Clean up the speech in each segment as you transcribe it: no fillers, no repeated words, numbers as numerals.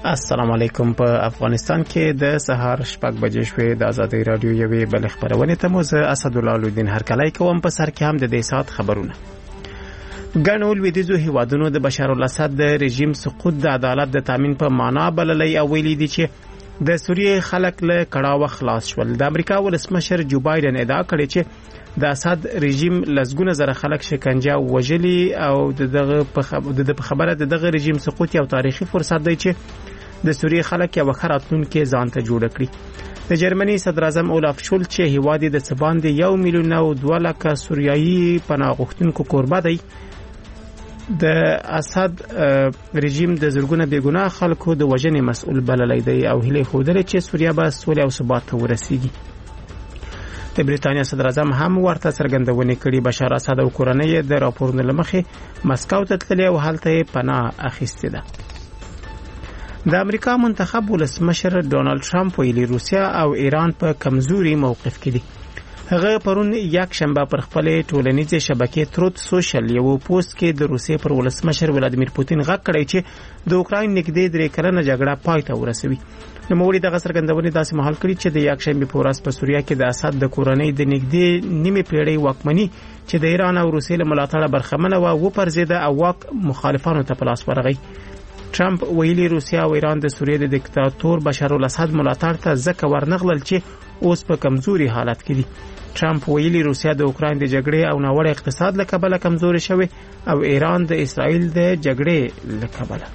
السلام علیکم. په افغانستان کې د سهار 6 بجې شوې د آزادۍ رادیو یوې بل خبرونه ته موزه اسدالله لودین هرکلی کوم. په سر کې هم د دې سات خبرونه. ګڼو لویدیځو هیوادونو د بشار الاسد د رژیم سقوط د عدالت د تامین په معنا بللی او ویلي دي چې د سوریې خلک له کړاوه خلاص شول. د امریکا ولسمشر جو بایدن ادعا کړې چې د اسد رژیم لسګونه زره خلک شکنجه وژلي او دغه په خبره دغه رژیم سقوط یو تاریخي فرصت دی چې د سوریې خلک یو خراتونکو ځان ته جوړ کړي. د جرمني صدر اعظم اولاف شولټ چې هیواد د څباندې 1 میلیون او 2 لک سوریایي پناه غوښتونکو کوربه دی، د اسد رژیم د زرګونه بیګناه خلکو د وژنې مسؤل بللی دی او هیله خوده چې سوریه به سولې او ثبات ته ورسیږي. د بریتانیا صدر اعظم هم ورته څرګندونه کړې بشار اسد او کورنۍ د راپورونو لمخې مسکو ته تللي او هلته پناه اخیستې ده. د امریکا منتخب ولسمشر ډونالد ټرمپ ویلي روسیا او ایران په کمزوري موقف کې دي. هغه پرون یک شنبه پر خپل ټولنیزه شبکې تروت سوشل یو پوسټ کې د روسیې پر ولسمشر ولادیمیر پوتین غږ کړی چې د اوکراین نږدې 3 کلنه جګړه پای ته ورسوي. نو موږ دغه څرګندونه داسې مهال کړی چې د یک شنبه په ورځ په سوریه کې د اسد د کورنۍ د نږدې نیمه پیړۍ واکمنۍ چې د ایران او روسیې له ملاتړه برخمنه و پرځیده او واک مخالفانو ته په لاس ورغی. ټرمپ ویلي روسیا او ایران د سوریې د دیکتاتور بشار الاسد ملاتړ ته ځکه ورنغلل چې اوس په کمزوري حالت کې دي. ټرمپ ویلي روسیا د اوکراین د جګړې او ناوړه اقتصاد له کبله کمزوري شوی او ایران د اسرائیل د جګړې له کبله.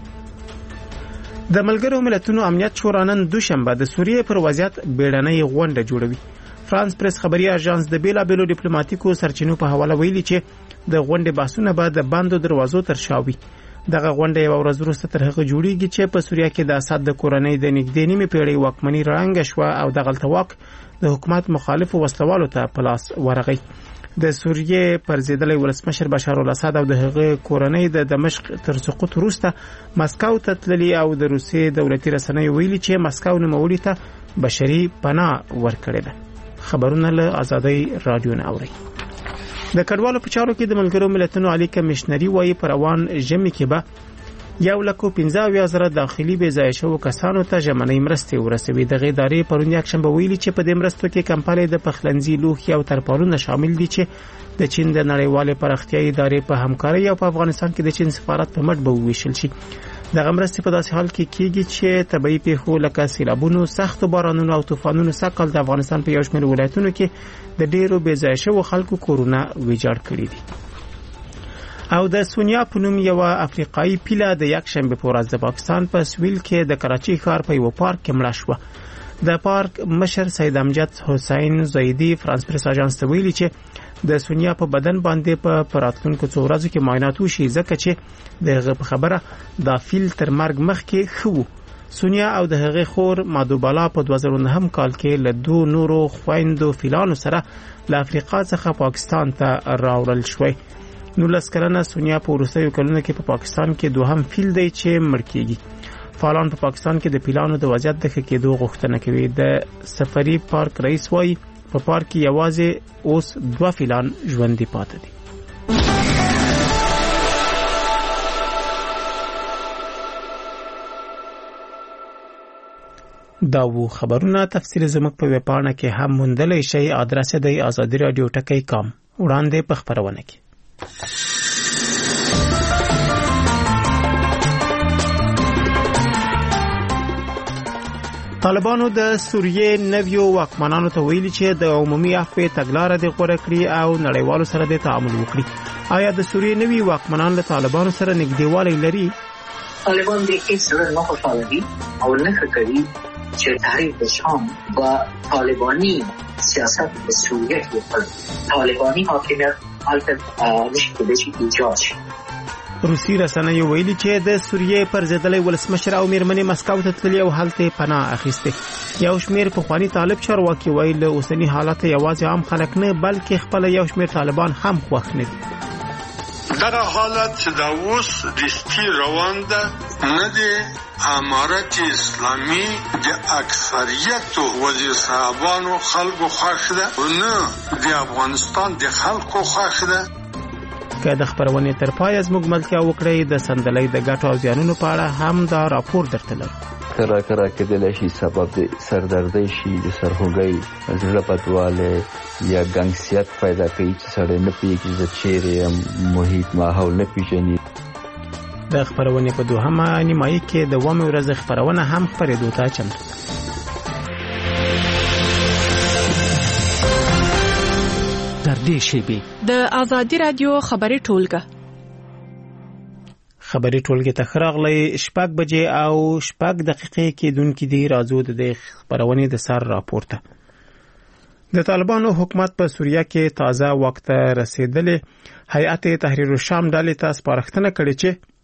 د ملګرو ملتونو امنیت شورا نن دوشنبه د سوریې پر وضعیت بیړنۍ غونډه جوړوي. فرانس پریس خبري اژانس د بیلابېلو ډیپلوماټیکو سرچینو په حواله ویلي چې د غونډې بحثونه به د بندو دروازو تر شا وي. دغه غونډه یو ورځ وروسته تر هغه جوړیږي چې په سوریه کې د اسد د کورنۍ د نږدې نیمه پیړۍ واکمنۍ رنګ شو او د غلطواک د حکومت مخالفو وسلوالو ته پلاس ورغی. د سوریې پرځیدلې ولسمشر بشار الاسد او د هغه کورنۍ د دمشق تر سقوط وروسته مسکو ته تللی او د روسیې دولتي رسنیو ویلي چې مسکو نوموړي ته بشري پناه ورکړې ده. خبرونه له آزادۍ رادیو نه اوري. د کډوالو په چارو کې د ملګرو ملتونو عالی کمشنري وايي پر روان ژمي کې به 1,15,000 داخلي بې ځای شوو کسانو ته ژمنۍ مرستې ورسوي. دغه ادارې پرون یک شنبه ویلي چې په دې مرستو کې کمپلې د پخلنځي لوښي او ترپالونه شامل دي چې د چین د نړیوالې پراختیايي ادارې په همکارۍ او په افغانستان کې د چین سفارت په مټ به وویشل شي. دغه مرستې په داسې حال کې کیږي چې طبيعي پیښو لکه سیلابونو، سختو بارانونو او طوفانونو سکهال د افغانستان په یو شمېر ولایتونو کې د ډېرو بې ځای شوو خلکو کورونه ویجاړ کړي دي. او د سونیا په نوم یو افریقایي پیله د یک شنبه په ورځ د پاکستان په سویل کې د کراچۍ ښار په یو پارک کې مړه شوه. د پارک مشر سید امجد حسین زیدی فرانس پریس اژانس ته ویلي چې د سونیا په بدن باندې په راتلونکو څو ورځو کې معاینات وشي ځکه چې دغه په خبره د فیل تر مرګ مخکې خو سونیا او د هغه خور مادوبالا په 2009 کال کې له 2 نورو خويندو فیلانو سره له افریقا څخه پاکستان ته راوړل شوی. 19 کلنه سونیا په وروستیو کلونو کې په پاکستان کې دوهم فیل دی چې مړ کیږي. فعالان په پاکستان کې د فیلانو د وضعیت د ښه کېدو غوښتنه کوي. د سفری پارک رئیس وایي په پارک کې یوازې اوس 2 فیلان ژوندي پاتې دي. دا وو خبرونه. تفصیل زموږ په ویب پاڼه کې هم موندلی شئ. ادرس دی azadiradio.com. وړاندې په خبرونه کې طالبانو د سوریې نویو واکمنانو ته ویلي چې د عمومي عفو تګلاره د غوړه کړی او نړیوالو سره د تعامل وکړي. آیا د سوریې نوی واکمنان له طالبانو سره نږدېوالی لري؟ طالبان د هیڅ ډول نه خوشاله دي او نه کوي چې تحریک شام با طالبانی سیاست په سوریه کې پر طالبانی حاکمیت حالت نشي ایجاد شي. روسي رسنیو ویلي چې د سوریې پرځیدلې ولسمشر او میرمنې مسکو ته تللي او هلته پناه اخیسته. یو شمېر پخوانی طالب چارواکي وایي له اوسنی حالت یوازې عام خلک نه بلکې خپل یو شمېر طالبان هم خوښ نه دي. دغه حالت چې دا اوس رښتې روان ده نه دی امارت اسلامي د اکثریت وزیر صاحبانو خلکو خوښ ده او نه د افغانستان د خلکو خوښ ده. که د خبرونې تر پای زموږ ملتیا وکړئ د سندلۍ د ګټو او زیانونو په اړه هم دا راپور درته لرو. کله کېدلی شي سبب د سردردۍ شي، د سرخوږۍ، زړه بدوالی یا ګنګسیت پیدا کوي چې سړی نه پوهېږي چې چیرې محیط ماحول نه پېژني. د خبرونې په دوهمه نیمایي کې د 2 ورځې خبرونه هم خپرېدو ته چمتو. در دې شیبې د آزادي رادیو خبري ټولګه ته خراغلی 6 بجې او 6 دقیقې کې دونکو دی راځو د خبرونې د سر راپورته. د طالبانو حکومت په سوریه کې تازه وخت رسیدلې هیئت تحریر الشام ډلې ته سپارښتنه کړې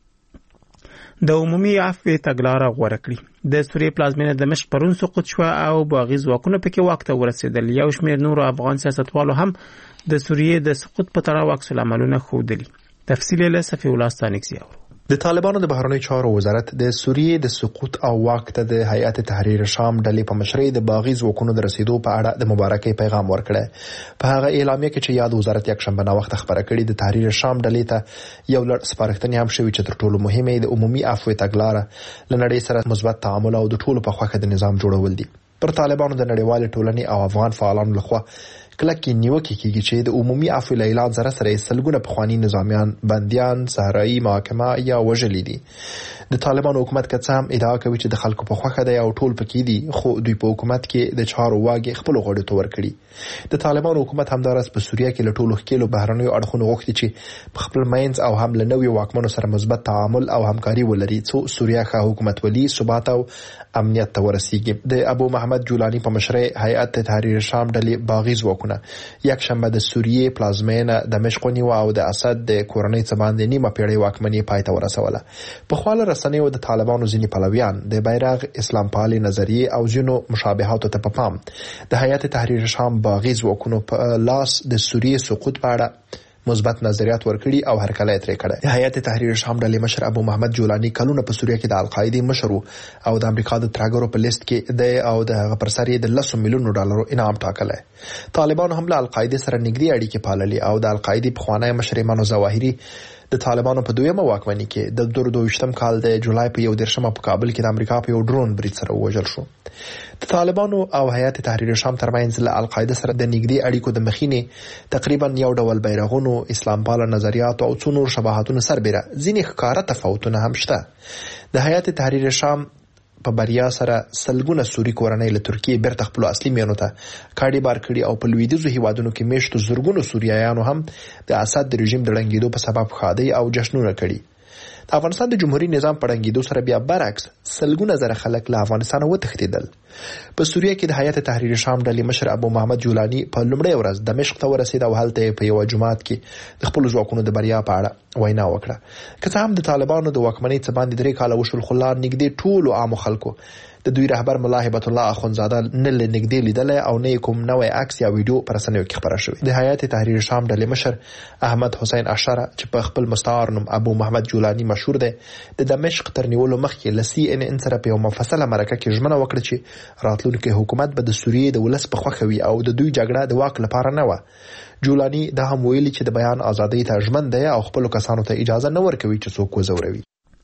چې د عمومي عفو تګلاره غوره کړي. د سوریې پلازمینه دمشق پرون سقوط شو او باغي ځواکونه پکې وخت ورسېدل. یو شمېر نور افغان سیاستوالو هم د سوریې د سقوط په تړاو عکس العملونه ښودلي. تفصیل له صفی الله ستانکزی اورو. د طالبانو د بهرنی چارو وزارت د سوریې د سقوط او واک ته د هیئت تحریر شام ډلې په مشرۍ د باغي ځواکونو د رسیدو په اړه د مبارکۍ پیغام ورکړی. په هغه اعلامیه کې چې یاد وزارت یک شنبه نا وخت خبره کړې د تحریر شام ډلې ته یو لړ سپارښتنې هم شوي چې تر ټولو مهمه د عمومي عفو تګلاره لنړۍ سره مثبت تعامل او د ټولو په خوښه د نظام جوړول دي. پر طالبانو د نړیوال ټولنې او افغان فعالانو لخوا کلکې نیوکې کیږي چې د عمومي عفو اعلان سره سلګونه پخوانی نظامیان، بنديان، صحرایي محاکمه یا وژلي دي. د طالبانو حکومت کڅام ادعا کوي چې د خلکو په خوخه دی او ټول پکې دي، خو دوی په حکومت کې د چارو واګي خپل غوړو تور کړي. د طالبانو حکومت همدارس په سوریه کې له ټولو خکېلو بهرنیو اړخونو غوښتي چې په خپل مینځ او هم له نویو واکمنو سره مثبت تعامل او همکاري ولري څو سوریه ښه حکومت ولي ثبات او امنیت ته ورسیږي. د ابو محمد جولانی په مشرۍ هیئت تحریر شام ډلې باغي ځواکونه یک شنبه د سوریې پلازمینه دمشق ونیو او د اسد د کورنۍ څخه باندې نیمه پیړۍ واکمنۍ پای ته ورسوله. په خواله رسنیو د طالبانو ځینې پلویان د بیرغ اسلام پالي نظریه او ځینو مشابهاتو ته په پام د هیئت تحریر شام باغي ځواکونو په لاس د سوریې سقوط په اړه مثبت نظریات ورکړي او هرکلی ترې کړی. د هیئت تحریر شام ډلې مشر ابو محمد جولانی کلونه په سوریه کې د القاعده مشر او د امریکا د ترګرو په لیست کې د او د هغه پر سر د 10 میلیون ډالرو انعام ټاکلی. طالبانو هم له القاعده سره نږدې اړیکې پاللي او د القاعده پخوانی مشر ایمان ظواهری د طالبانو په دویمه واکمنۍ کې د 2022م کال د جولای په 1 په کابل کې د امریکا په یو ډرون برید سره وژل شو. د طالبانو او هیئت تحریر شام ترمنځ له القاعده سره د نږدې اړیکو د مخینې تقریبا یو ډول بیرغونو، اسلام پال نظریات او څو نور شباهتونو سربېره ځینې ښکاره تفاوتونه هم شته. د هیئت تحریر شام په بریا سره سلګونه سوري کورنۍ له ترکیې بیرته خپل اصلي میانو ته کاډي بار کړي او په لویدیځو هیوادونو کې میشتو زرګونو سوریایانو هم د اسد د رژیم د ړنګېدو په سبب ښادۍ او جشنونه کړي. د افغانستان د جمهوریت نظام په ړنګېدو سره بیا برعکس سلګونه زره خلک له افغانستان وتښتېدل. په سوریه کې د هیئت تحریر شام ډلې مشر ابو محمد جولانی په لومړۍ ورځ دمشق ته ورسېد او هلته په یو جماعت کې د خپل ځواکونو د بریا په اړه وینا وکړه. که څه هم د طالبانو د واکمنۍ څخه باندې 3 کاله وشول، خو لا نږدې ټولو عامو خلکو د دوی رهبر ملا هبت الله اخونزاده نه نږدې لیدل او نه کوم نوې عکس یا ویډیو پر رسنیو کې خبره شوې. د هیئت تحریر شام ډلې مشر احمد حسین اشاره چې په خپل مستعار نوم ابو محمد جولانی مشهور دی، د دمشق تر نیولو مخکې له CNN سره په یو مفصله مرکه کې ژمنه وکړه چې راتلونکي حکومت به د سوریې د ولس په خوښه وي او د دوی جګړه د واک لپاره نه و. جولانی دا هم ویلي چې د بیان ازادۍ ته ژمن دی او خپل کسانو ته اجازه نه ورکوي چې څوک وزوروي.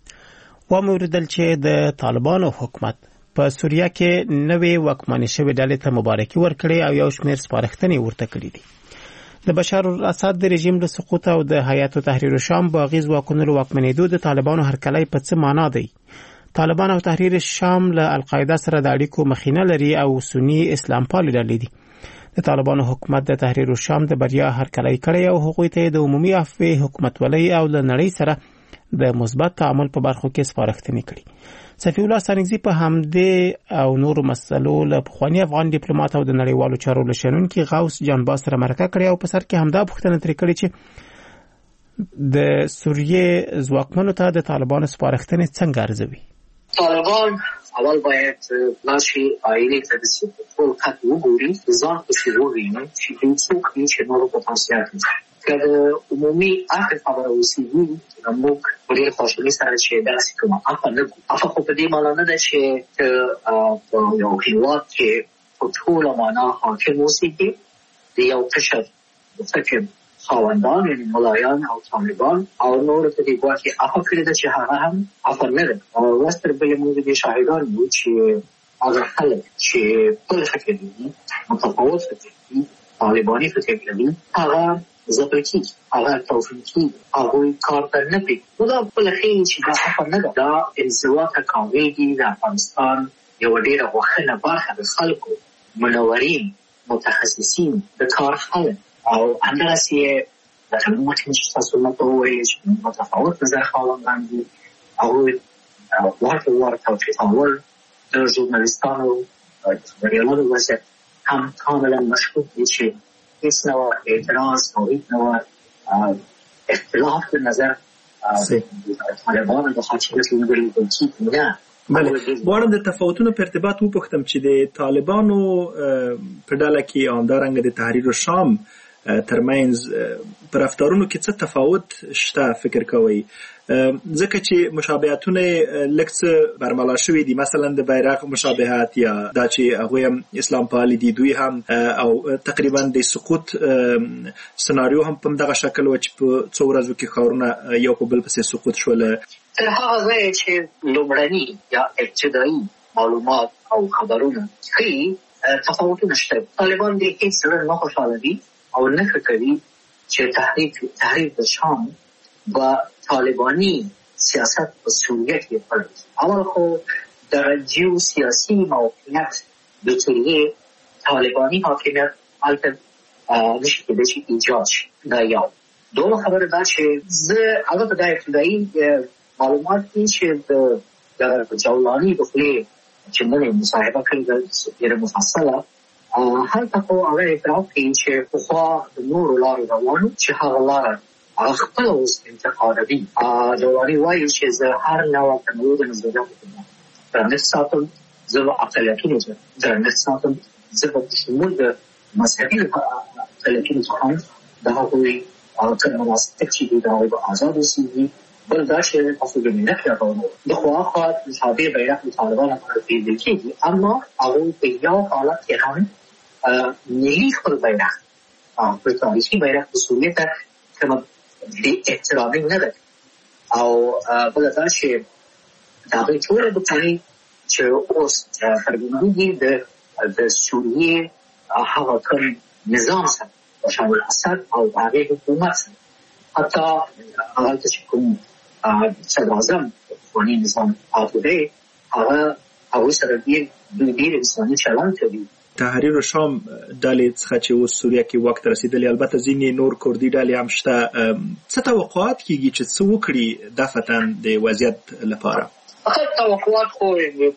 وموردل چې د طالبانو حکومت په سوریه کې نوې واکمنې شوې ډلې ته مبارکي ورکړي او یو شمېر سپارښتنې ورته کړې دي. د بشار الاسد د رژیم له سقوط او د هیئت تحریر شام باغي ځواکونو له واکمنېدو د طالبانو هرکلی په څه معنا دی؟ طالبان او تحریر شام له القاعده سره د اړیکو مخینه لري او سنی اسلام پالي ډلې دي. د طالبانو حکومت د تحریر شام د بریا هرکلی کړی او هغوی ته د عمومي عفو حکومتولۍ او له نړۍ سره د مثبت تعامل په برخو کې سپارښتنې کړي. صفی الله ستانکزی په همدې او نورو مسلو له پخوانی افغان ډیپلوماټ او د نړیوالو چارو له شنونکي غوث جانباز سره مرکه کړې او په سر کې همدا پوښتنه ترې کړې چې د سوریې ځواکمنو ته د طالبانو سپارښتنې څنګه ارزوي. طالبان اول باید ناشي آیلی ته د ټول خط وګوري، ځان په شروع ویني چې دوی څوک دي چې نورو پوتنسیال لري. که د عمومي عقل خبره وسیږي موږ په ډېر خوشحالۍ سره چې داسې کومه عفه نه کوو. عفه خو په دې معنا نه ده چې په یو هېواد کې په ټوله معنا حاکم اوسېږي، د یو قشر فکر خاوندان یعنی ملایان او طالبان او نور ته دی ګواکې افا کړی ده چې هغه هم افا نه ده. وستر بلې موږ د شاهدان یو چې هغه خلک چې خپل فکر لري متفاوت فکر لري طالباني فکر لري هغه زبرکی هغه توفیقی هغه کار ته نه پی نو دا بل خیر چې دا افا نه ده. دا انزوا تکاویږي د افغانستان یو ډیره وخنه برخه د خلکو منورین متخصصین د کار خلک او همداسې د ممکن چې تاسو ماته ووایئ چې متفاوت نظر خاوندان دي هغوی ورته توفیقول د ژورنالیستانو خبریالانو وضعیت هم کاملا مشکوک دي چې هیڅ نوع اعتراض او هیڅ نوع اختلاف د نظر طالبانو د حاکمیت لومړی بنسټ نه. بله غواړم د تفاوتونو په ارتباط وپوښتم چې د طالبانو په ډله کې همدارنګه د تحریر الشام ترمنځ په رفتارونو کې څه تفاوت شته فکر کوئ؟ ځکه چې مشابهتونه لږ څه برملا شوي دي، مثلا د بیرغ مشابهت یا دا چې هغوی هم اسلام پالي دي، دوی هم او تقریبا د سقوط سناریو هم په دغه شکل و چې په څو ورځو کې ښارونه یو په بل پسې سقوط شول. تر هغه ځایه چې لومړني یا ابتدایي معلومات او خبرونه ښیي تفاوتونه شته. طالبان د هیڅ زړه نه خوشحاله دي او نه فکر کوي چې تحریر د شام و طالبانی سیاست په سوریه کې پړ. اول خو د جیو سیاسي موقعیت د سوریه طالبانی حاکمیت هلته نشي کېدای چې ایجاد شي. دا یو. دومره خبره دا چې زه هغه په دا ابتدایي معلومات دي چې د جولاني د خولې چې موږ مصاحبه کړې ده ډېره مفصله هلته خو هغه اعتراف کوي چې پخوا د نورو لارو روانو چې هغه لاره هغه خپله اوس انتقادوي. جولاني وایي چې زه هر نوع تنوع د نظریاتو درنښت ساتم، زه به اقلیتونو ته درنښت ساتم، زه به په شمول د مذهبي اقلیتونو څخه هم د هغوی کوم مناسک چې دي د هغوی به آزاد اوسېږي. بل دا چې تاسو د ملت یادونه د خواخوا مشابه بیرغ د طالبانو لپاره پیدا کېږي، اما هغوی په یو حالت کې هم ملي خپل بیرغ په تاریخي بیرغ د سوریې ته کومه بې احترامي نه ده. او بله دا چې د هغوی ټوله بچانې چې اوس څرګندېږي د سوریې هغه کوم نظام سره بشار الاسد او هغې حکومت سره حتی هغلته چې کوم صدراعظم افغاني نظام آتوده هغوی سره ډېر انساني چلند کوي. تحریر الشام ډلې څخه چې اوس سوریه کې واک ته رسېدلې، البته ځینې نور کردي ډلې هم شته. څه توقعات کېږي چې څه وکړي دفعتاً د وضعیت لپاره؟ توقعات خو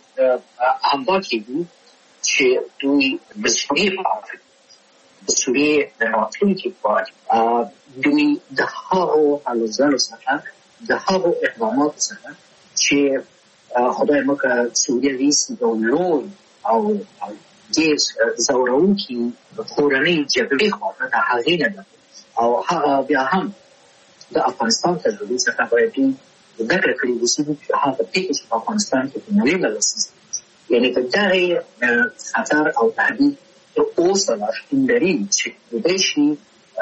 همدا کېږي چې دوی د سوریې په اړه د سوریې د راتلونکي په اړه دوی د هغو هلو ځلو څخه د هغو اقداماتو څخه چې خدای مکړه سوریه ویسي یو لوی او ډېر ځوروونکي کورنۍ جګړې خواته د هغې نه ده. او هغه بیا هم د افغانستان تجربې څخه باید دوی زده کړه کړې اوسي چې هغه پېښې چې په افغانستان کې په نړۍ له لاسه یعنې په دغې خطر او تهدید اوسه لا شتون لري چې کېدای شي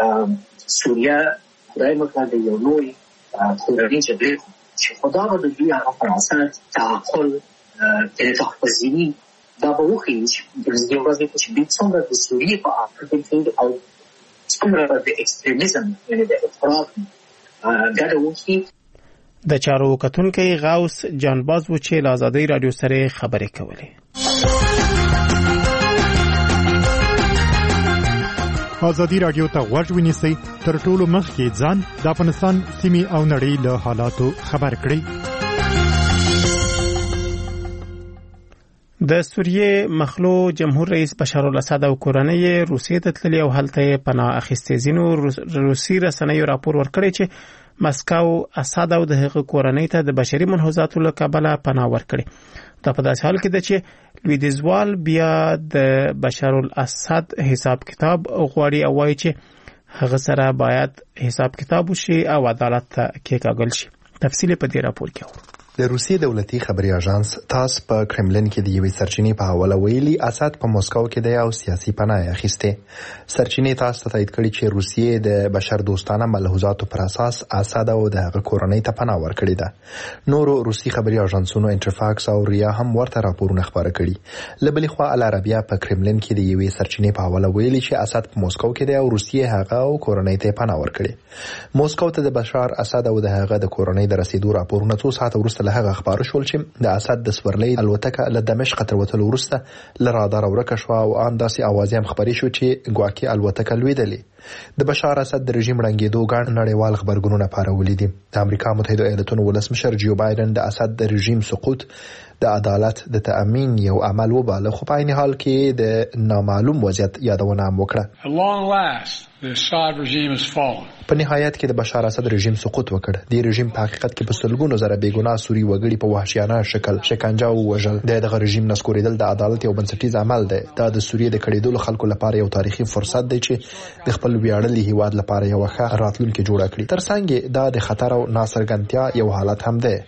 سوریه خدای مکړه د یو لوی کورنۍ جګړې چې خدا به د دوی هغه فراست تعقل انعطاف پذیري دا به وښیي چې د ورځې چې دوی څومره د سوریې په اړه فکر او څومره د اکستریمیزم یعنې د افراط ګډه وکړي. د چارو کتونکی غوث جانباز و چې له ازادۍ راډیو سره خبرې کولې. ازادي راډیو ته غوږ ونیسئ، تر ټولو مخکې ځان د افغانستان سیمې او نړۍ له حالاتو خبر کړئ. د سوریې مخلو جمهور رئیس بشار الاسد او کورنۍ روسیې ته تللي او هلته پناه اخیستې. ځینو روسي رسنیو راپور ورکړی چې مسکو اسد او د هغه کورنۍ ته د بشري ملحوظاتو له کبله پناه ورکړي. دا په داسې حال کې ده چې لویدیځوال بیا د بشار الاسد حساب کتاب غواړي او وایي چې هغه سره باید حساب کتاب وشي او عدالت ته کېکاږل شي. تفصیل په دې راپور کې اورو. د روسیې دولتي خبري اژانس تاس په کرملین کې د یوې سرچینې په حواله ویلي اسد په مسکو کې د یو سیاسي پناه اخیسته. سرچینې تاس ته تایید کړي چې روسیې د بشر دوستانه ملحوظاتو پر اساس اسد او د هغه کورنۍ ته پناه ورکړې ده. نورو روسي خبري اژانسونو انټرفاکس او ریا هم ورته راپورونه خبره کړي. لبلې خوا العربیه په کرملین کې د یوې سرچینې په حواله ویلي چې اسد په مسکو کې د روسیې هغه او کورنۍ ته پناه ورکړي. مسکو ته د بشار اسد او د هغه د کورنۍ د رسیدو راپورونه څو ساعت وروسته له هغه خبر شول چې د اسد د سورلۍ الوتکه له دمشق تر وتلو وروسته له رادار ورکه شو او ان داسې اوازې هم خبرې شو چې ګواکې الوتکه لویدلې. د بشار اسد د رژیم رنګېدو ګڼ نړیوال خبرګونونه پارولي دي. د امریکا متحده ایالاتونو ولسمشر جو بایدن د اسد د رژیم سقوط د عدالت د تأمین یو عمل وباله، خو په عین حال کې د نامعلوم وضعیت یادونه هم وکړه. په نهایت کې د بشار اسد رژیم سقوط وکړ. د رژیم په حقیقت کې په سلګونو زره بېګناه سوري وګړي په وحشیانه شکل شکنجه او وژل. دغه رژیم نسکورېدل د عدالت یو بنسټیز عمل دی. دا د سوریې د کړېدلو خلکو لپاره یو تاریخي فرصت دی چې د خپل ویاړلي هیواد لپاره یو ښه راتلونکی جوړ کړي. ترڅنګ دا د خطر او ناڅرګندتیا یو حالت هم دی.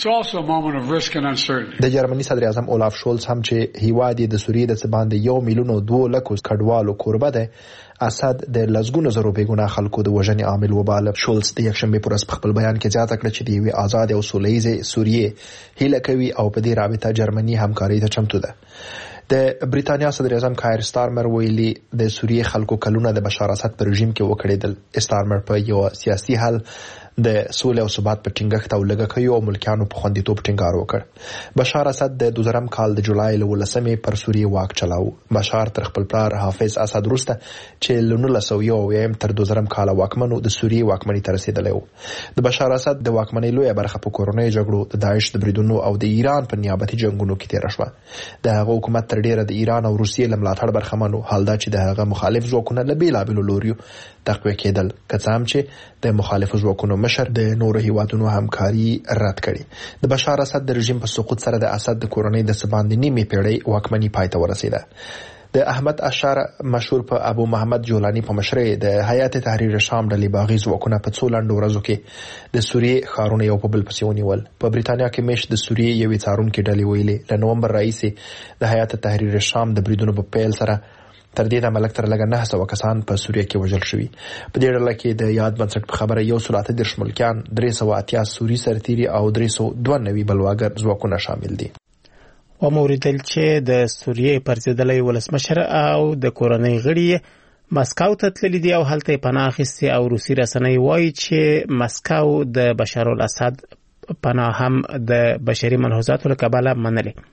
د جرمني صدر اعظم اولاف شولز هم چې هیواد د سوریې د څه باندې 1,200,000 کډوالو کوربه دی، اسد د لزګونو زرو بېګناه خلکو د وژنې عامل وباله. شولز د یکشنبه پر ورځ په خپل بیان کې زیاته کړه چې د یوې آزاد او سولیزه سوریې هیله کوي او په دې رابطه جرمني همکاري ته چمتو ده. د بریتانیا صدر اعظم کایر سټارمر ویلي د سوریې خلکو کلونه د بشار اسد پر رژیم کې وکړېدل. سټارمر په یو سیاسي حل د سولې او ثبات په ټینګښت او لګښت او ملکانو په خوندیتوب ټینګار وکړ. بشار اسد د 2000 کال د جولای له 18 پر سوریې واک چلاو. بشار تر خپل پلار حافظ اسد وروسته چې له 1901 تر 2000 کال واکمنو د سوریې واکمنۍ ته رسیدلی و. د بشار اسد د واکمنۍ لویه برخه په کورنۍ جګړو، د داعش د بریدونو او د ایران په نیابتي جنگونو کې تیر شوه. د هغه حکومت تر ډیره د ایران او روسیې له ملاتړ برخمنو، حال دا چې د هغه مخالف ځواکونه له بیلابېلو لوریو تقویه کېدل، که څه هم چې د مخالفو ځواکونو مشر د نورو هیوادونو همکاري رد کړي. د بشار اسد د رژیم په سقوط سره د اسد د کورنۍ د څه باندې نیمه پیړۍ واکمنۍ پای ته ورسیده. د احمد اشار مشهور په ابو محمد جولانی په مشرۍ د هیئت تحریر شام ډلې باغي ځواکونه په څو لنډو ورځو کې د سوریې ښارونه یو په بل پسې ونیول. په بریتانیا کې میش د سوریې یوې څارونکې ډلې ویلي له نومبر راهیسې د هیئت تحریر شام د بریدونو په پیل سره تر دې د ملک تر لګه 900 کسان په سوریه کې وژل شوي. په دې ډله کې د یاد بنسټ په خبره 130 ملکیان، 380 سوري سرتیري او 392 بلواګر ځواکونه شامل دي. وموریدل چې د سوریې پرځېدلی ولسمشر او د کورنۍ غړي مسکو ته تللي دي او هلته پناه اخیستې او روسي رسنۍ وایي چې مسکو د بشار الاسد پناه هم د بشري ملحوظاتو له کبله منلې.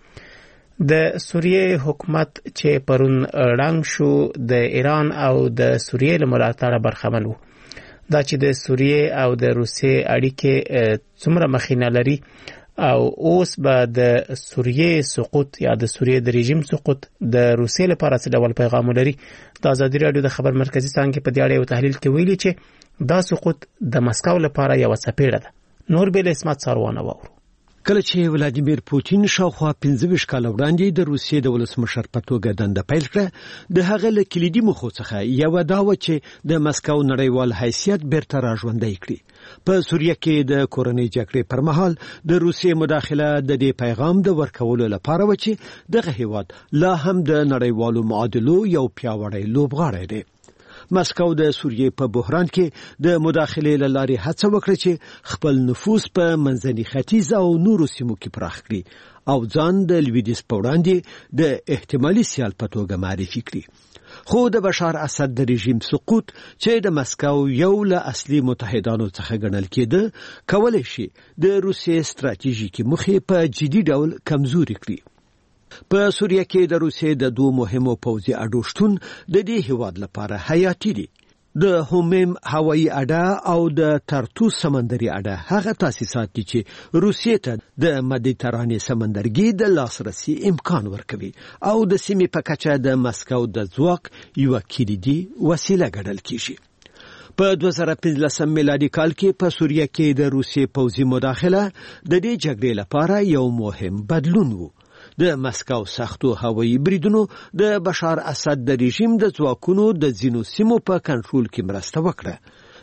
د سوریې حکومت چې پرون ړنګ شو د ایران او د سوریې له ملاتړه برخمن و. دا چې د سوریې او د روسیې اړیکې څومره مخینه لري او اوس به د سوریې سقوط یا د سوریې د رژیم سقوط د روسیې لپاره څه ډول پیغام لري. د ازادي رادیو د خبر مرکزي څانګې په دې اړه یو تحلیل کې ویلي چې دا سقوط د مسکو لپاره یو څپېړه ده. نور بل اسمت سروانه وورو. کله چې ولادیمیر پوتین شاوخوا 15 کال وړاندې د روسیې د ولسمشر په توګه دنده پیل کړه، د هغه له کلیدي موخو څخه یو دا و چې د مسکو نړیوال حیثیت بیرته راژوندی کړي. په سوریه کې د کورنۍ جګړې پر مهال د روسیې مداخله د دې پیغام د ورکولو لپاره و چې دغه هیواد لا هم د نړیوالو معادلو یو پیاوړی لوبغاړی دی. مسکو د سوریې په بحران کې د مداخلې له لارې هڅه وکړه چې خپل نفوذ په منځني ختیځ او نورو سیمو کې پراخ کړي او ځان د لویدیځ په وړاندې د احتمالي سیال په توګه معرفي کړي. خو د بشار اسد د رژیم سقوط چې د مسکو یو له اصلي متحدانو څخه ګڼل کېده، کولی شي د روسیې ستراتیژیکي موخې په جدي ډول کمزوري کړي. په سوریه کې د روسیې د دوه مهمو پوځي اډو شتون د دې هیواد لپاره حیاتي دي. د هومیم هوایي اډه او د ترتوس سمندري اډه هغه تاسیسات دي چې روسیې ته د مدیترانې سمندرګي د لاسرسي امکان ورکوي او د سیمې په کچه د مسکو د ځواک یو کلیدي وسیله ګڼل کیږي. په 2015 میلادي کال کې په سوریه کې د روسیې پوځي مداخله د دې جګړې لپاره یو مهم بدلون و. د مسکو سختو هوایي بریدونو د بشار اسد د رژیم د ځواکونو د ځینو سیمو په کنټرول کې مرسته وکړه.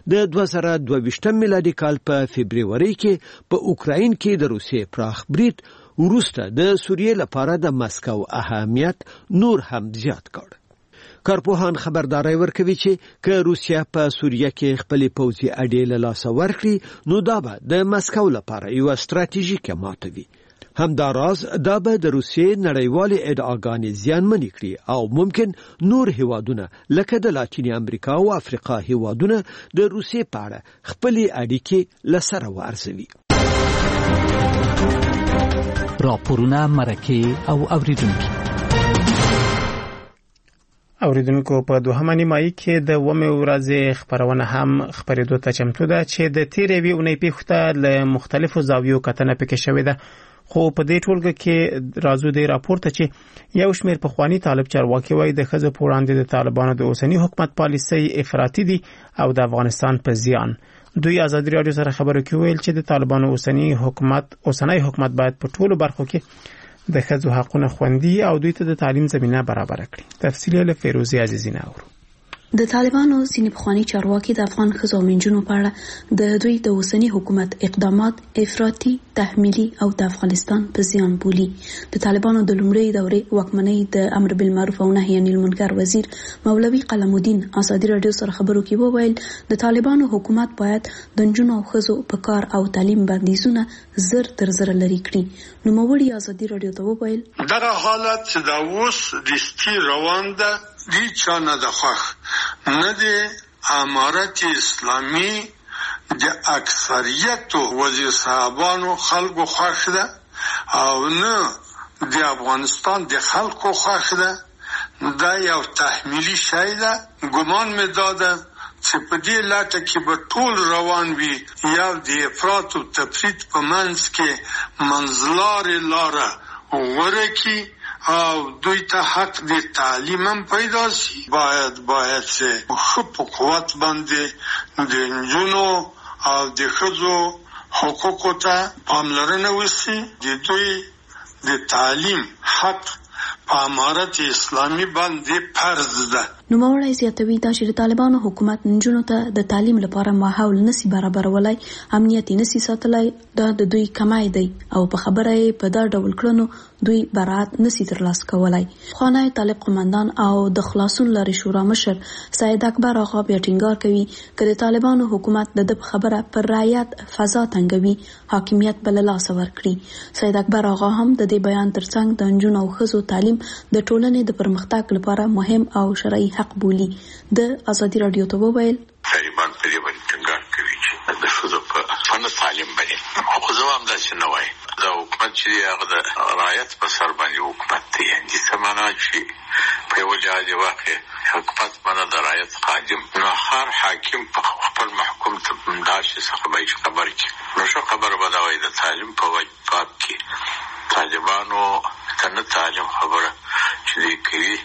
د 2022 میلادي کال په فبرवरी کې په اوکراین کې د روسیې پراخ برید وروسته د سوریې لپاره د مسکو اهمیت نور هم زیات کړ. کارپوهان خبرداري ورکوي چې که روسیا په سوریه کې خپل پوځي اډې له لاسه ورکړي نو دا به د مسکو لپاره یو ستراتیژیکه ماته وي. همداراز دا به د روسیې نړیوالې ادعاګانې زیانمنې کړي او ممکن نور هیوادونه لکه د لاتینې امریکا او افریقا هیوادونه د روسیې په اړه خپل اړیکې له سره وارزوي. راپورونه مرکه او اوریدونکو په دوهمه نیمایي کې د ومه ورځې خبرونه هم خبرېدو ته چمتو ده چې د تیرې وی اونۍ پیښه له مختلفو زاویو کتنه پکې شوې ده. خو په دې ټولګه کې راځو د راپورته چې یو شمېر پخوانی طالب چارواکي وایي د ښځو په وړاندې د طالبانو د اوسنی حکومت پالیسۍ افراطي دي او د افغانستان په زیان. دوی ازادي رادیو سره خبرو کې ویل چې د طالبانو اوسنی حکومت باید په ټولو برخو کې د ښځو حقونه خوندي او دوی ته د تعلیم زمينه برابر کړي. تفصیل له فیروزي عزیزی نه اورو. د طالبانو ځینې پخوانی چارواکي د افغان ښځو او نجونو په اړه د دوی د اوسنی حکومت اقدامات افراطي، تحمیلي او د افغانستان په زیان بولي. د طالبانو د لومړۍ دورې واکمنۍ د امر بالمعروف او نهي عن المنکر وزیر مولوي قلم الدین ازادي رادیو سره خبرو کې وویل د طالبانو حکومت باید د نجونو او ښځو په کار او تعلیم بندیزونه زر تر زر لري کړي. نو مولوي ازادي رادیو ته وویل دغه حالت دا اوس رښتې روان ده دی چا نه د خوښ نه دی امارت اسلامي د اکثریت وزیر صاحبانو خلکو خوښ ده او نه د افغانستان د خلکو خوښ ده. دا یو تحمیلي شی ده. ګمان مې داده چې په دې لاټه کې به ټول روان وي یو د افراط او تفرید په منځ کې منځلارې لاره غوره کړي او دوی ته حق د تعلیم هم پیدا شي. باید چې خو په قوت باندې د نجونو او د ښځو حقوقو ته پاملرنه وشي. د دوی د تعلیم حق په امارت اسلامي باندې فرض ده. نوموړی زیاتوي دا چې د طالبانو حکومت نجونو ته د تعلیم لپاره ماحول نسی برابرولای، امنیت نسی ساتلای، دا د دوی کمای دی او په خبره یې په دا ډول کړنو دوی برات نسی ترلاسه کولای. خانه طالب قومندان او د خلاصون لارې شورا مشر سید اکبر آغا بیا ټینګار کوي چې د طالبانو حکومت د خبره پر رعایت فضا تنګوي، حاکمیت بل لاس ورکړي. سید اکبر آغا هم د دې بیان ترڅنګ د نجونو او ښځو تعلیم د ټولنې د پرمختګ لپاره مهم او شرعي حق بولی. د ازادي رادیو ته وویل طالبان په دې باندې ټینګار کوي چې د ښځو په فن تعلیم باندې خو زه هم داسې نه وایم دا حکومت چې هغه د رعایت په سر باندې حکومت دی. یعنې څه معنا چې په یو جهادي واقع حکومت معنا د رعایت قادم نو هر حاکم په خپل محکوم ته داسې څه خبرې خبر کړي نو ښه خبره به دا وایي د تعلیم په واجبات کې طالبانو ته نه تعلیم خبره چې دوی کوي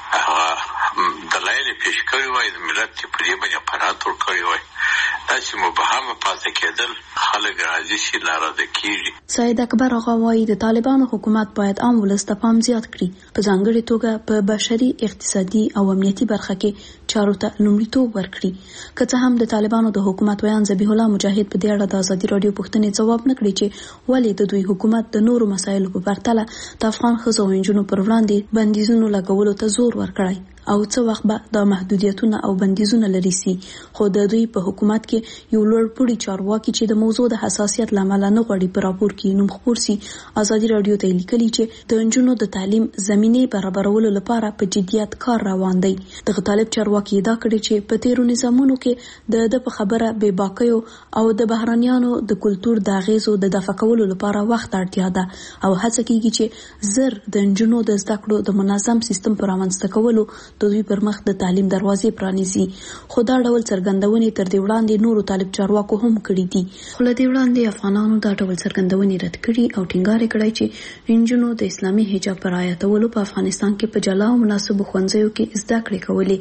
هغه دلایل پیش کړي وای د ملت په دې باندې قرارات ورکړي وای داسې مبهمه پاتې کېدل خلک راځي چې لاره د کیږي. سید اکبر آغا وایي د طالبانو حکومت باید عام ولس ته پام زیات کړي، په ځانګړې توګه په بشري، اقتصادي او امنیتي برخه کې چارو ته لومړیتوب ورکړي. که څه هم د طالبانو د حکومت ویان ذبیح الله مجاهد په دې اړه د ازادي رادیو پوښتنې ځواب نه کړي چې ولې د دوی حکومت د نورو مسایلو په پرتله د افغان ښځو او نجونو پر وړاندې بندیزونو لګولو ته زور ورکړی او څه وخت به دا محدودیتونه او بندیزونه لري سي. خو د دوی په حکومت کې یو لوړ پوړي چارواکي چې د موضوع د حساسیت لامل نه غوړي په راپور کې نوم خپور سي. ازادي رادیو ته لیکلي چې د نجونو د تعلیم زمينه برابرولو لپاره په جديت کار روان دی. د طالب چارواکي دا کړي چې په تیرو نظامونو کې د په خبره بے باکیو او د بهرانيانو د کلچر د اغیزو د دفع کولو لپاره وخت اړتیا ده او هڅه کیږي چې زر د نجونو د زده کړو د منظم سیستم پر رامنځته کولو د دوی پر مخ د تعلیم دروازې پرانیزي. خو دا ډول څرګندونې تر دې وړاندې نورو طالب چارواکو هم کړي دي. خو له دې وړاندې افغانانو دا ډول څرګندونې رد کړي او ټینګار کړی چې نجونو د اسلامي حجاب پر رعایتولو په افغانستان کې په جلا او مناسبو ښوونځیو کې زده کړې کولې.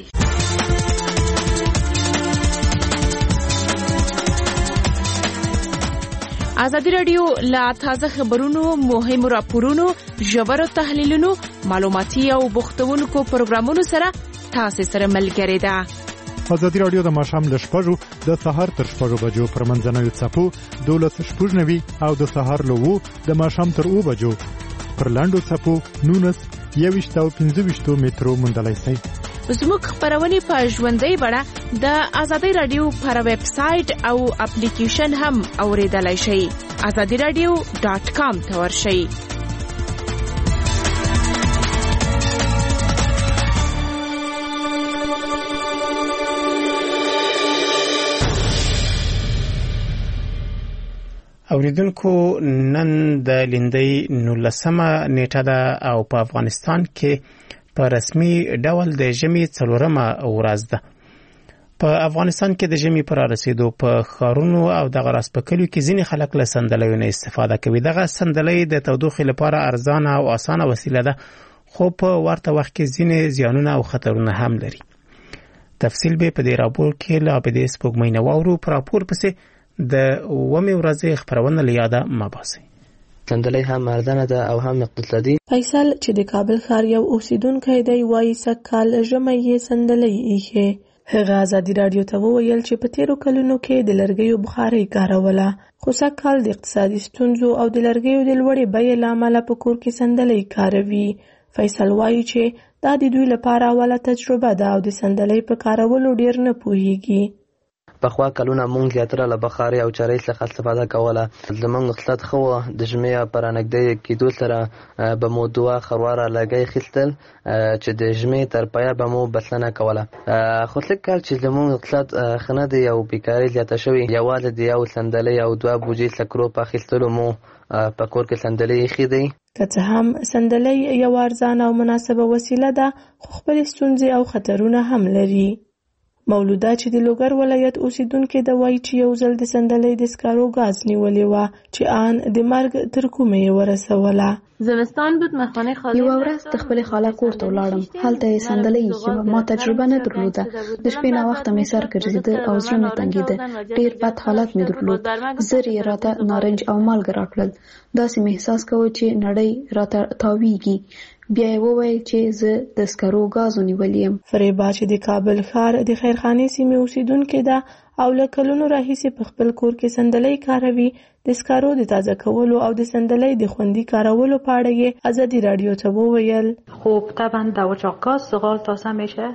ازادي رادیو لا تازه خبرونو، مهمو راپورونو، ژورو تحلیلونو، معلوماتي او بوختونکو پروګرامونو سره تاسو سره ملګری ده. ازادي راډیو د ماښام له 6 د سهار تر 6 بجو پر منځنوي څپو 12:90 او د سهار له 2 د ماښام تر 2 بجو پر لاندو څپو 19:15 مترو مندلای شي. زموږ خبرونه په ژوندۍ بڼه د ازادي رادیو پر ویب سټ او اپلیکیشن هم اوریدلای شئ. azadiradio.com ته ورشئ. اوریدونکو نن د لیندۍ 19مه نیټه ده او په افغانستان کې په رسمي ډول د ژمي 4مه ورځ ده. په افغانستان کې د ژمي پر رسیدو په ښارونو او د غراسپکلو کې ځینې خلک له صندلیو نه استفاده کوي. دغه صندلۍ د تودوخې لپاره ارزانه او اسانه وسیله ده، خو په ورته وخت کې ځینې زیانونه او خطرونه هم لري. تفصیل به په دې راپور کې له عابدې سپوږمۍ نه واورو. په راپور پسې د ومې ورځې خبرونه لیاده مباسي. صندلۍ هم ارزانه ده او هم اقتصادي. فیصل چې د کابل ښار یو اوسیدونکی دی وایي سږکال ژمی یې صندلۍ ایښې. هغه ازادي راډیو ته وویل چې په تیرو کلونو کې د لرګیو بخارۍ کاروله، خو سږکال د اقتصادي ستونزو او د لرګیو د لوړې بیې له امله په کور کې صندلۍ کاروي. فیصل وایي چې دا د دوی لپاره اوله تجربه ده او د صندلۍ په کارولو ډیر نه پوهیږي. پخوا کلونه مونږ زیاتره له بخارۍ او چارۍ څخه استفاده کوله. زمونږ خصلت ښه وه، د ژمي پر رانږدې کېدو سره به مو دوه خرواره لرګی اخیستل چې د ژمي تر پایه به مو بسنه کوله. خو سږکال چې زمونږ خصلت ښه نه دی او بیکاري زیاته شوې، یوازې د یو صندلۍ او 2 بوجۍ سکرو په اخیستلو مو په کور کې صندلۍ ایښې دی. که څه هم صندلۍ یو ارزانه او مناسبه وسیله ده، خو خپلې ستونزې او خطرونه هم لري. مولوده چې د لوګر ولایت اوسیدونکې ده وایي چې یو ځل د صندلۍ د سکارو ګاز نیولې وه چې آن د مرګ تر کومه یې ورسوله. زمستان بود مخانه خاله یو ورځ د خپل خاله کور ته ولاړم. هلته یې صندلۍ ایښې وه. ما تجربه نه درلوده. د شپې ناوخته مې سر ګرځېده او زړه مې تنګېده. ډېر بد حالت مې درلود. زر یې راته نارنج او مالګه راکړل. داسې مې احساس کوه چې نړۍ راته تاویږي. بیا یې وویل چې زه د سکرو ګازو نیولې یم. فریبا چې د کابل ښار د خیرخانې سیمې اوسیدونکې ده او له کلونو راهیسې په خپل کور کې صندلۍ کاروي، د سکرو د تازه کولو او د صندلۍ د خوندي کارولو په اړه یې ازادي راډیو ته وویل. خب طبعا در اچاق گاز زغال تازه میشه.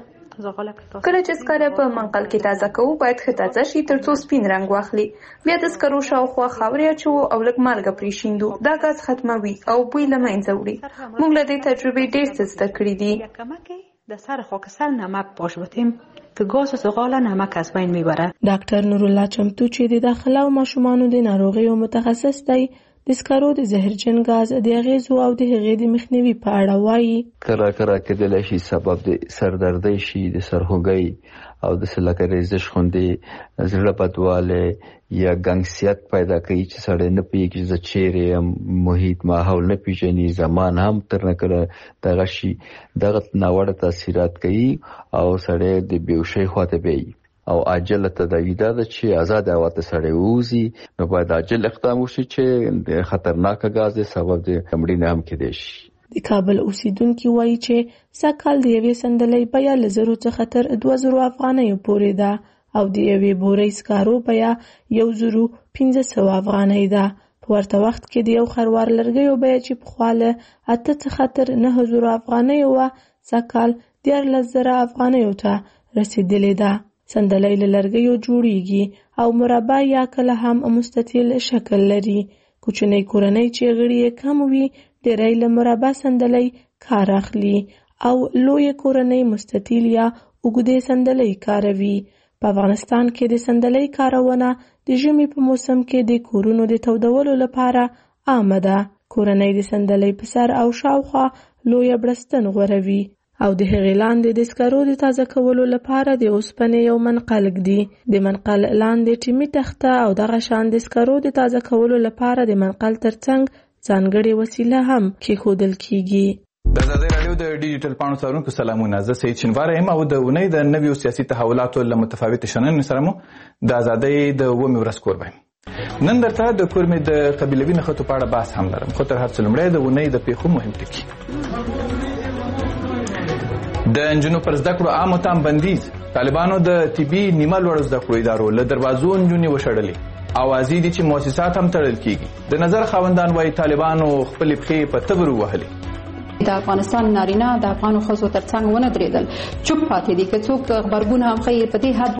کله چې سکاره په منقل کې تازه کوو باید ښه تازه شي ترڅو سپین رنګ واخلي. بیا د سکرو شاوخوا خاورې اچوو او لږ مالګه پرې شیندو. دا ګاز ختموي او بوی له منځه وړي. موږ له دې تجربې ډېر څه زده کړي دي. در سر خاکستر نمک باش بودیم که گاز زغال نمک از بین میبره. ډاکټر نورالله چمتو چې د داخله او ماشومانو د ناروغیو متخصص دی، د سکرو د زهرجن غاز د اغیزو او د هغې د مخنیوي په اړه وایي. کله کېدلی شي سبب د سردردۍ شي، د سرهوږۍ او د لکه ریزش غوندې زړه بدوالی یا ګنګسیت پیدا کوي چې سړی نه پوهېږي چې زه چیرې یم، محیط ماحول نه پېژني، زمان هم تر نه کله دغه شي. دغه ناوړه تاثیرات کوي او سړی د بېهوشۍ خواته بیایي. او عاجله تداوی دا ده چې آزاد هوا ته سړی ووځي، نو باید عاجل اقدام وشي چې د خطرناکه ګاز د سبب د مړینې هم کېدای شي. د کابل اوسیدونکي وایي چې سږکال د یوې صندلۍ بیه له 0 څخه تر 2000 افغانیو پورې ده او د یوې بورۍ سکارو بیه 1500 افغانۍ ده. په ورته وخت کې د یو خروار لرګیو بیه چې پخوا له 8 څخه تر 9000 افغانیو وه، سږکال 14000 افغانیو ته رسیدلې ده. صندلۍ له لرګیو جوړیږي او مربع یا کله هم مستطیل شکل لري. کوچنۍ کورنۍ چې غړي یې کم وي ډېری له مربع صندلۍ کار اخلي او لوی کورنۍ مستطیل یا اوږدې صندلۍ کاروي. په افغانستان کې د صندلۍ کارونه د ژمي په موسم کې د کورونو د تودولو لپاره عامه ده. کورنۍ د صندلۍ په سر او شاوخوا لویه بړستن غوروي او د هغې لاندې د سکرو د تازه کولو لپاره د اوسپنې یو منقل ږدي. د منقل لاندې ټیمي تخته او دغه شان د سکرو د تازه کولو لپاره د منقل ترڅنګ ځانګړې وسیله هم کېښودل کېږي. د ازادي راډیو د ډیجیټل پاڼو څارونکو سلامونه. زه سید شینواری یم او د اونۍ د نویو سیاسي تحولاتو له متفاوتې شننې سره مو د ازادۍ د 9مې ورځ کوربه یم. نن درته د کورمې د قبیلوي نښتو په اړه بحث هم لرم، خو تر هر څه لومړی د اونۍ د پیښو مهم ټکي. د نجونو پر زده کړو عامو ته بندیز طالبانو د طبي نیمه لوړ زده کړو ادارو له دروازو نجونې وشړلې. اوازې دي چې مؤسسات هم تړل کیږي. د نظر خاوندان وایي طالبانو خپل پښې په تبر وهلې. د افغانستان نارینه د افغانو ښځو ترڅنګ ونه درېدل، چوپ پاتې دي. که څوک غبرګون هم ښیي په دې حد